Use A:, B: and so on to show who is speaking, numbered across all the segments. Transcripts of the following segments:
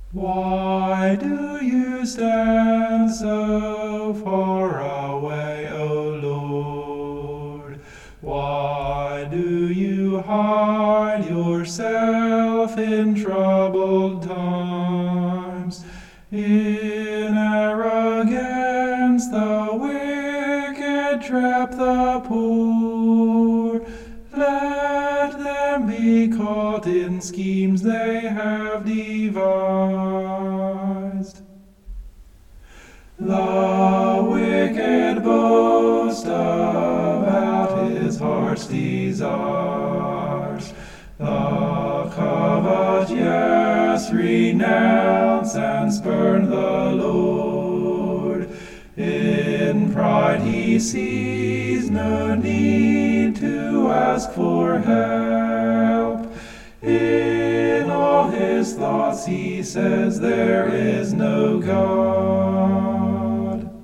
A: Why do you stand so far away, O Lord? Why do you hide yourself in troubled times? In arrogance the wicked trap the poor. Let them be caught in schemes they have devised. The wicked boast about his heart's desires. The covetous renounce and spurn the Lord. In pride he sees no need to ask for help. In all his thoughts he says there is no God.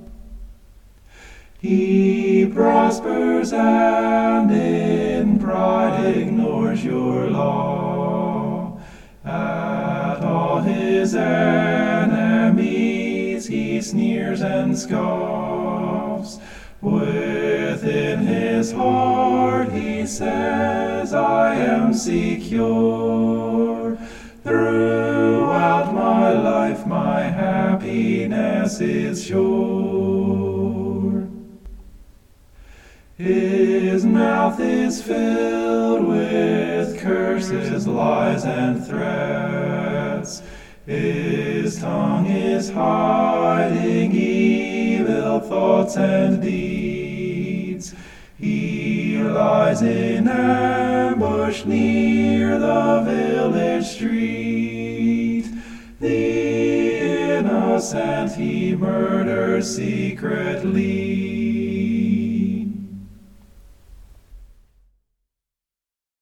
A: He prospers and in pride ignores your law. At all his enemies he sneers and scoffs. Within his heart he says, I am secure. Throughout my life my happiness is sure. His mouth is filled with curses, lies, and threats. His tongue is hiding evil thoughts and deeds. He lies in ambush near the village street. The innocent he murders secretly.